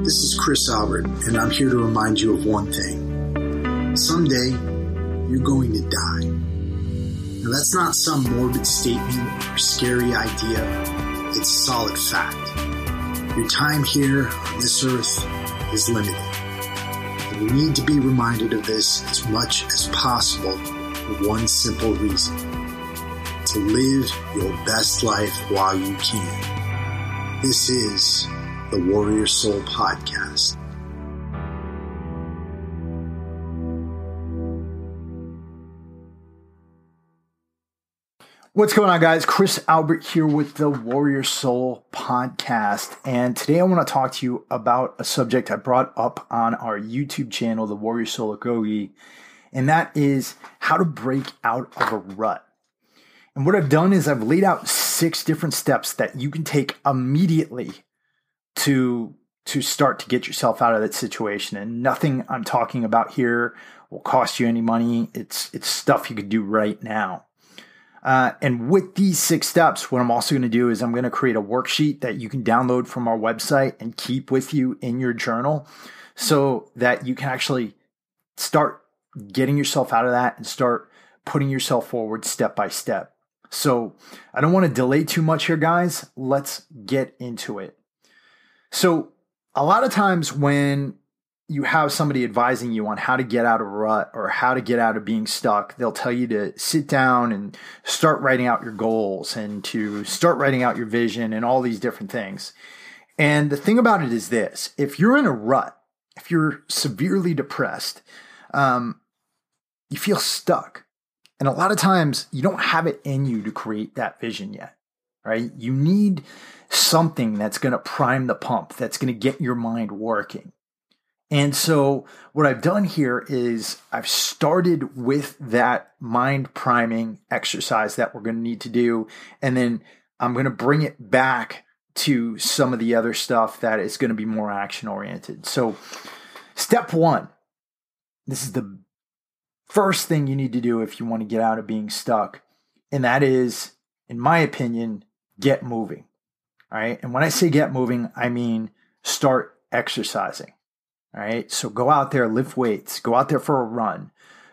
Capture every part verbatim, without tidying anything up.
This is Chris Albert, and I'm here to remind you of one thing. Someday, you're going to die. Now, that's not some morbid statement or scary idea. It's solid fact. Your time here on this earth is limited. And you need to be reminded of this as much as possible for one simple reason. To live your best life while you can. This is the Warrior Soul Podcast. What's going on, guys? Chris Albert here with the Warrior Soul Podcast. And today I want to talk to you about a subject I brought up on our YouTube channel, the Warrior Soul Agoge, and that is how to break out of a rut. And what I've done is I've laid out six different steps that you can take immediately to, to start to get yourself out of that situation. And nothing I'm talking about here will cost you any money. It's, it's stuff you could do right now. Uh, and with these six steps, what I'm also going to do is I'm going to create a worksheet that you can download from our website and keep with you in your journal so that you can actually start getting yourself out of that and start putting yourself forward step by step. So I don't want to delay too much here, guys. Let's get into it. So a lot of times when you have somebody advising you on how to get out of a rut or how to get out of being stuck, they'll tell you to sit down and start writing out your goals and to start writing out your vision and all these different things. And the thing about it is this: if you're in a rut, if you're severely depressed, um, you feel stuck. And a lot of times you don't have it in you to create that vision yet, right? You need something that's going to prime the pump, that's going to get your mind working. And so what I've done here is I've started with that mind priming exercise that we're going to need to do. And then I'm going to bring it back to some of the other stuff that is going to be more action oriented. So step one, this is the first thing you need to do if you want to get out of being stuck. And that is, in my opinion, get moving. All right. And when I say get moving, I mean start exercising. All right. So go out there, lift weights, go out there for a run,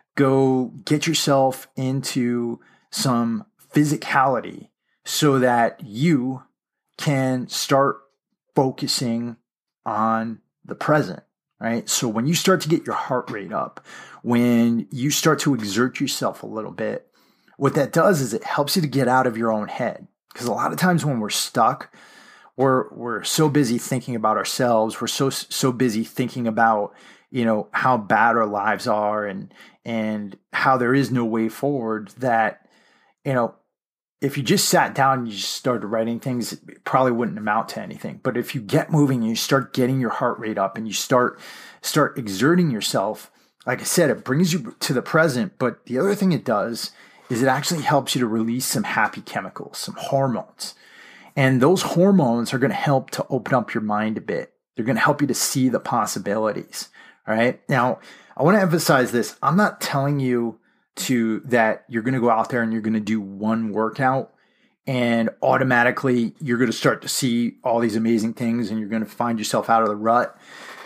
go get yourself into some physicality so that you can start focusing on the present. Right. So when you start to get your heart rate up, when you start to exert yourself a little bit, what that does is it helps you to get out of your own head. Because a lot of times when we're stuck, we're we're so busy thinking about ourselves. We're so so busy thinking about, you know, how bad our lives are and and how there is no way forward that, you know, if you just sat down and you just started writing things, it probably wouldn't amount to anything. But if you get moving and you start getting your heart rate up and you start start exerting yourself, like I said, it brings you to the present. But the other thing it does is it actually helps you to release some happy chemicals, some hormones. And those hormones are going to help to open up your mind a bit. They're going to help you to see the possibilities. All right. Now, I want to emphasize this. I'm not telling you to that you're going to go out there and you're going to do one workout and automatically you're going to start to see all these amazing things and you're going to find yourself out of the rut.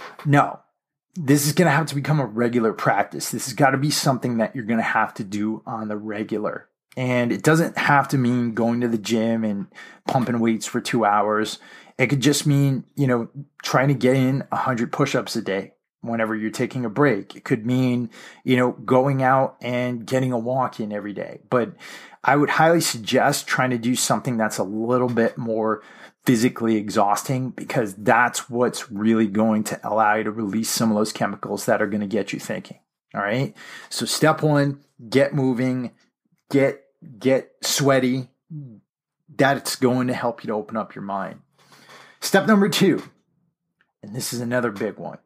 No. This is going to have to become a regular practice. This has got to be something that you're going to have to do on the regular. And it doesn't have to mean going to the gym and pumping weights for two hours. It could just mean, you know, trying to get in one hundred push-ups a day whenever you're taking a break. It could mean, you know, going out and getting a walk in every day. But I would highly suggest trying to do something that's a little bit more physically exhausting, because that's what's really going to allow you to release some of those chemicals that are going to get you thinking. All right. So step one, get moving, get, get sweaty. That's going to help you to open up your mind. Step number two, and this is another big one,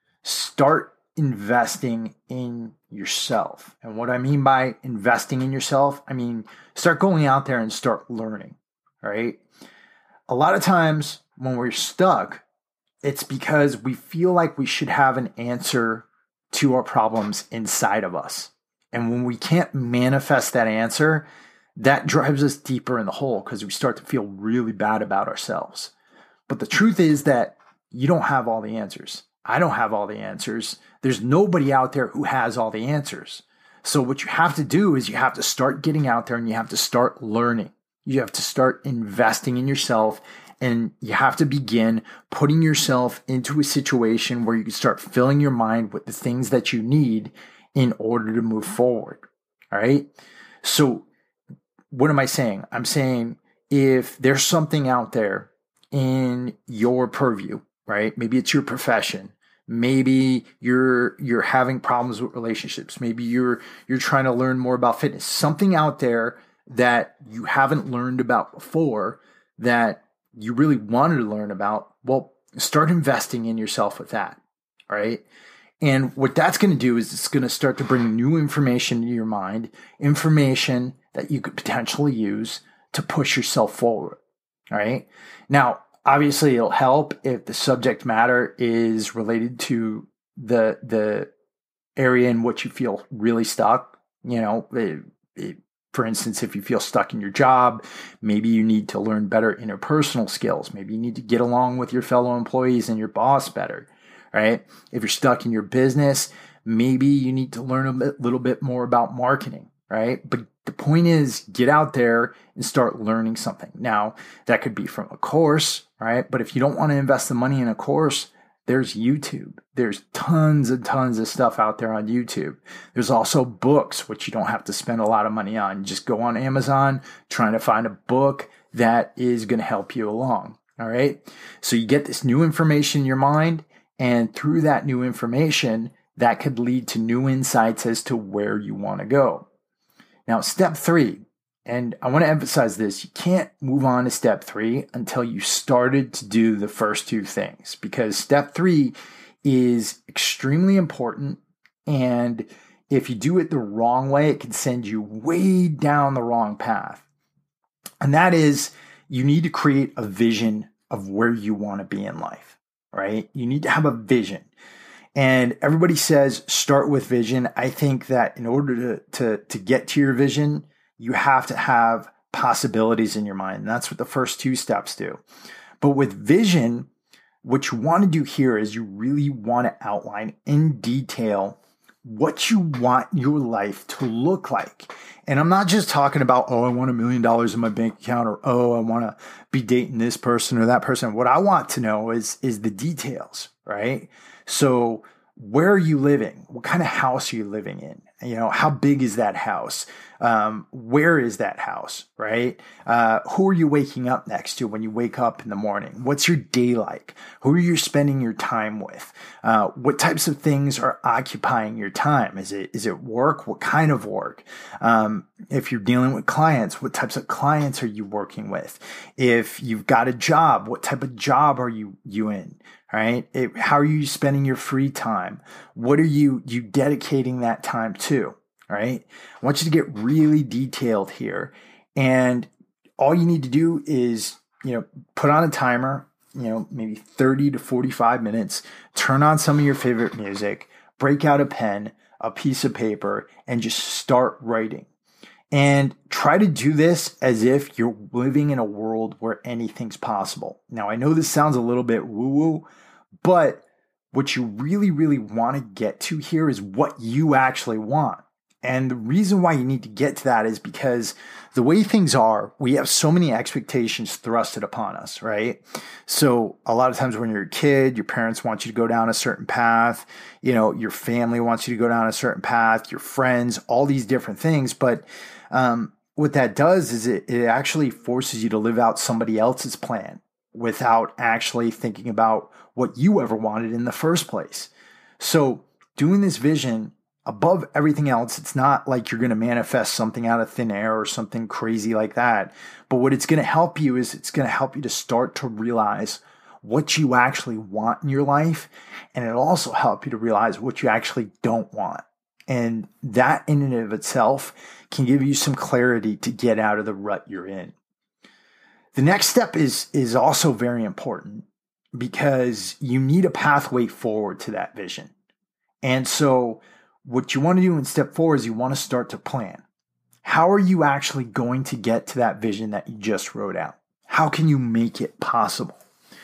start investing in yourself. And what I mean by investing in yourself, I mean, start going out there and start learning. All right. A lot of times when we're stuck, it's because we feel like we should have an answer to our problems inside of us. And when we can't manifest that answer, that drives us deeper in the hole because we start to feel really bad about ourselves. But the truth is that you don't have all the answers. I don't have all the answers. There's nobody out there who has all the answers. So what you have to do is you have to start getting out there and you have to start learning. You have to start investing in yourself, and you have to begin putting yourself into a situation where you can start filling your mind with the things that you need in order to move forward. All right. So what am I saying? I'm saying if there's something out there in your purview, right? Maybe it's your profession. Maybe you're you're having problems with relationships. Maybe you're you're trying to learn more about fitness. Something out there that you haven't learned about before that you really wanted to learn about. Well, start investing in yourself with that. All right. And what that's going to do is it's going to start to bring new information into your mind, information that you could potentially use to push yourself forward. All right. Now, obviously, it'll help if the subject matter is related to the the area in which you feel really stuck. You know, it, it, for instance, if you feel stuck in your job, maybe you need to learn better interpersonal skills. Maybe you need to get along with your fellow employees and your boss better, right? If you're stuck in your business, maybe you need to learn a bit, little bit more about marketing, right? But the point is, get out there and start learning something. Now, that could be from a course, right? But if you don't want to invest the money in a course, there's YouTube. There's tons and tons of stuff out there on YouTube. There's also books, which you don't have to spend a lot of money on. You just go on Amazon, trying to find a book that is going to help you along. All right. So you get this new information in your mind, and through that new information, that could lead to new insights as to where you want to go. Now, step three, and I want to emphasize this, you can't move on to step three until you started to do the first two things, because step three is extremely important. And if you do it the wrong way, it can send you way down the wrong path. And that is, you need to create a vision of where you want to be in life, right? You need to have a vision. And everybody says, start with vision. I think that in order to, to, to get to your vision, you have to have possibilities in your mind. And that's what the first two steps do. But with vision, what you want to do here is you really want to outline in detail what you want your life to look like. And I'm not just talking about, oh, I want a million dollars in my bank account, or, oh, I want to be dating this person or that person. What I want to know is, is the details, right? So where are you living? What kind of house are you living in? You know, how big is that house? Um, where is that house, right? Uh, who are you waking up next to when you wake up in the morning? What's your day like? Who are you spending your time with? Uh, what types of things are occupying your time? Is it, is it work? What kind of work? Um, if you're dealing with clients, what types of clients are you working with? If you've got a job, what type of job are you, you in? Right? It, how are you spending your free time? What are you, you dedicating that time to? Right? I want you to get really detailed here. And all you need to do is, you know, put on a timer, you know, maybe thirty to forty-five minutes, turn on some of your favorite music, break out a pen, a piece of paper, and just start writing. And try to do this as if you're living in a world where anything's possible. Now, I know this sounds a little bit woo-woo, but what you really, really want to get to here is what you actually want. And the reason why you need to get to that is because the way things are, we have so many expectations thrusted upon us, right? So a lot of times when you're a kid, your parents want you to go down a certain path. You know, your family wants you to go down a certain path, your friends, all these different things. But um, what that does is it, it actually forces you to live out somebody else's plan without actually thinking about what you ever wanted in the first place. So doing this vision, above everything else, it's not like you're going to manifest something out of thin air or something crazy like that. But what it's going to help you is it's going to help you to start to realize what you actually want in your life. And it'll also help you to realize what you actually don't want. And that in and of itself can give you some clarity to get out of the rut you're in. The next step is, is also very important because you need a pathway forward to that vision. And so what you want to do in step four is you want to start to plan. How are you actually going to get to that vision that you just wrote out? How can you make it possible?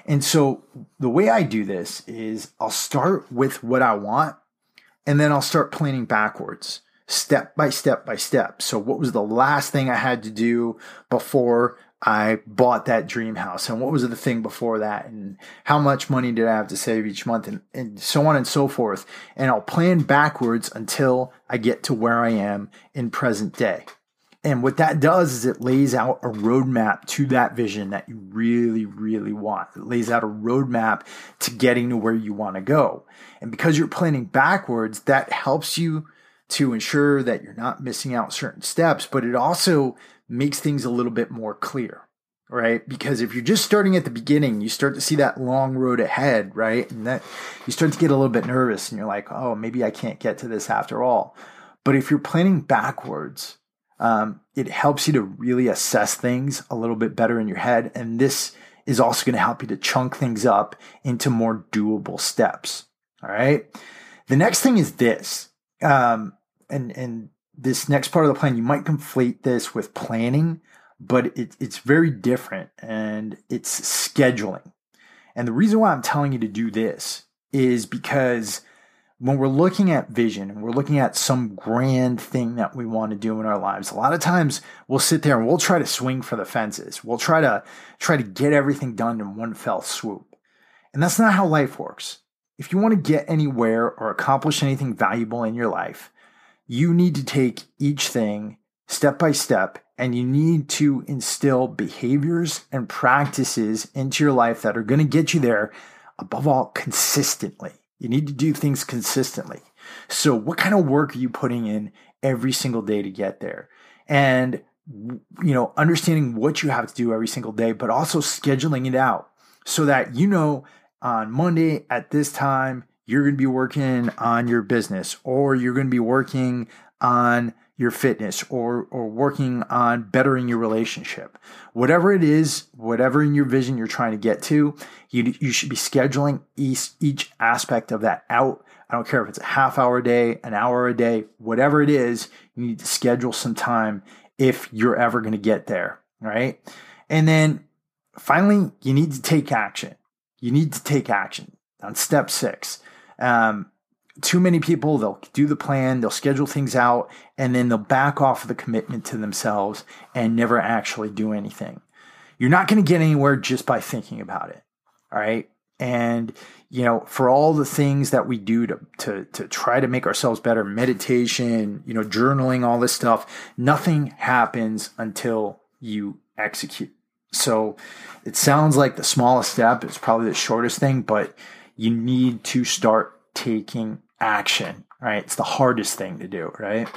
And so the way I do this is I'll start with what I want, and then I'll start planning backwards, step by step by step. So what was the last thing I had to do before I bought that dream house? And what was the thing before that? And how much money did I have to save each month? And, and so on and so forth. And I'll plan backwards until I get to where I am in present day. And what that does is it lays out a roadmap to that vision that you really, really want. It lays out a roadmap to getting to where you want to go. And because you're planning backwards, that helps you to ensure that you're not missing out certain steps, but it also makes things a little bit more clear, right? Because if you're just starting at the beginning, you start to see that long road ahead, right? And that you start to get a little bit nervous and you're like, oh, maybe I can't get to this after all. But if you're planning backwards, um, it helps you to really assess things a little bit better in your head. And this is also going to help you to chunk things up into more doable steps. All right. The next thing is this. Um, and, and this next part of the plan, you might conflate this with planning, but it, it's very different, and it's scheduling. And the reason why I'm telling you to do this is because when we're looking at vision and we're looking at some grand thing that we want to do in our lives, a lot of times we'll sit there and we'll try to swing for the fences. We'll try to try to get everything done in one fell swoop. And that's not how life works. If you want to get anywhere or accomplish anything valuable in your life, you need to take each thing step by step, and you need to instill behaviors and practices into your life that are going to get you there, above all, consistently. You need to do things consistently. So what kind of work are you putting in every single day to get there? And, you know, understanding what you have to do every single day, but also scheduling it out so that, you know, on Monday at this time, you're going to be working on your business, or you're going to be working on your fitness, or or working on bettering your relationship. Whatever it is, whatever in your vision you're trying to get to, you you should be scheduling each, each aspect of that out. I don't care if it's a half hour a day, an hour a day, whatever it is, you need to schedule some time if you're ever going to get there, right? And then finally, you need to take action. You need to take action on step six. Um, Too many people, they'll do the plan, they'll schedule things out, and then they'll back off of the commitment to themselves and never actually do anything. You're not going to get anywhere just by thinking about it. All right. And, you know, for all the things that we do to, to, to try to make ourselves better, meditation, you know, journaling, all this stuff, nothing happens until you execute. So it sounds like the smallest step is probably the shortest thing, but you need to start taking action, right? It's the hardest thing to do, right?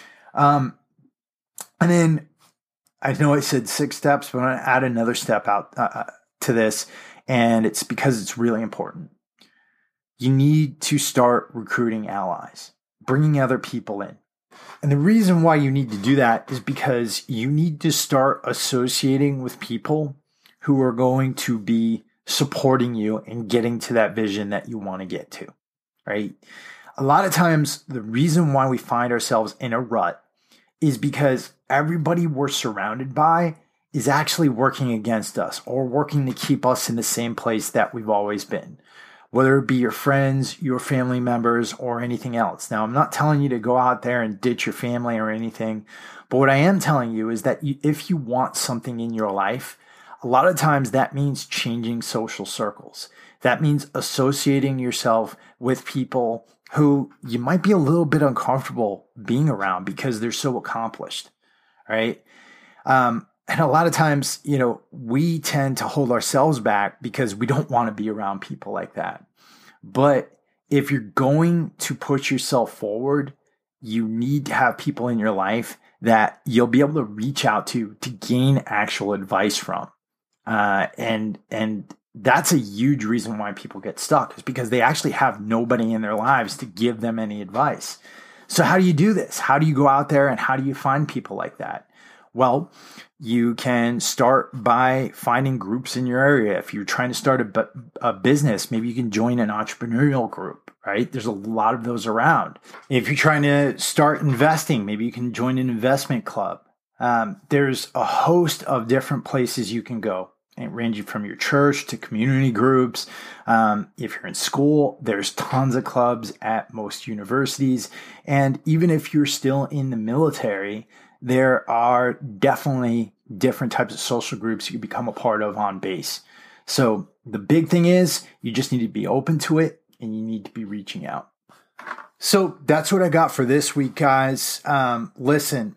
Um, and then I know I said six steps, but I'm going to add another step out uh, to this, and it's because it's really important. You need to start recruiting allies, bringing other people in. And the reason why you need to do that is because you need to start associating with people who are going to be supporting you in getting to that vision that you want to get to. Right? A lot of times, the reason why we find ourselves in a rut is because everybody we're surrounded by is actually working against us or working to keep us in the same place that we've always been, whether it be your friends, your family members, or anything else. Now, I'm not telling you to go out there and ditch your family or anything, but what I am telling you is that you, if you want something in your life, a lot of times that means changing social circles. That means associating yourself with people who you might be a little bit uncomfortable being around because they're so accomplished, right? Um, and a lot of times, you know, we tend to hold ourselves back because we don't want to be around people like that. But if you're going to put yourself forward, you need to have people in your life that you'll be able to reach out to to gain actual advice from. Uh, and, and that's a huge reason why people get stuck, is because they actually have nobody in their lives to give them any advice. So how do you do this? How do you go out there and how do you find people like that? Well, you can start by finding groups in your area. If you're trying to start a, a business, maybe you can join an entrepreneurial group, right? There's a lot of those around. If you're trying to start investing, maybe you can join an investment club. Um, there's a host of different places you can go. and ranging from your church to community groups. Um, if you're in school, there's tons of clubs at most universities. And even if you're still in the military, there are definitely different types of social groups you can become a part of on base. So the big thing is you just need to be open to it and you need to be reaching out. So that's what I got for this week, guys. Um, listen,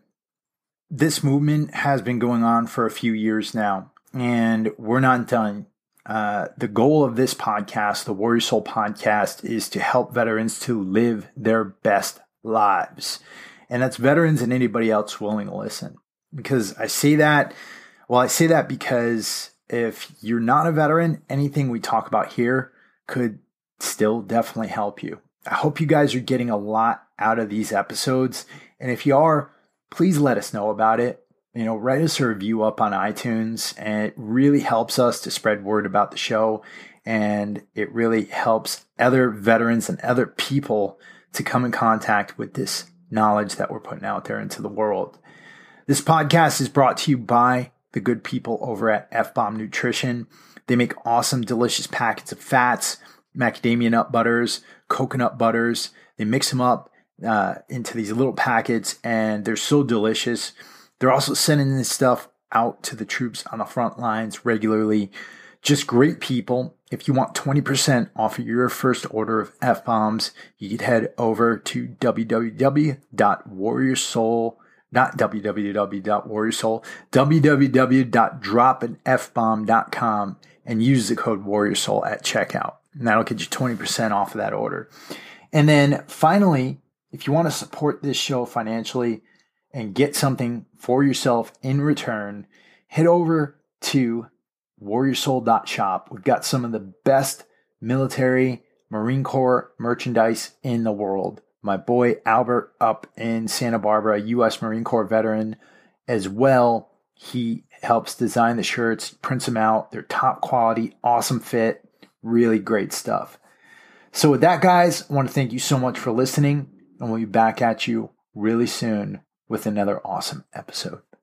this movement has been going on for a few years now, and we're not done. Uh, the goal of this podcast, the Warrior Soul Podcast, is to help veterans to live their best lives. And that's veterans and anybody else willing to listen. Because I say that, well, I say that because if you're not a veteran, anything we talk about here could still definitely help you. I hope you guys are getting a lot out of these episodes. And if you are, please let us know about it. You know, write us a review up on iTunes, and it really helps us to spread word about the show. And it really helps other veterans and other people to come in contact with this knowledge that we're putting out there into the world. This podcast is brought to you by the good people over at F-Bomb Nutrition. They make awesome, delicious packets of fats, macadamia nut butters, coconut butters. They mix them up uh, into these little packets, and they're so delicious. They're also sending this stuff out to the troops on the front lines regularly. Just great people. If you want twenty percent off of your first order of F-Bombs, you could head over to w w w dot warrior soul, not w w w dot warrior soul, w w w dot drop an f bomb dot com and use the code WarriorSoul at checkout. And that'll get you twenty percent off of that order. And then finally, if you want to support this show financially and get something for yourself in return, head over to warrior soul dot shop. We've got some of the best military Marine Corps merchandise in the world. My boy Albert up in Santa Barbara, U S Marine Corps veteran as well. He helps design the shirts, prints them out. They're top quality, awesome fit, really great stuff. So with that, guys, I want to thank you so much for listening, and we'll be back at you really soon with another awesome episode.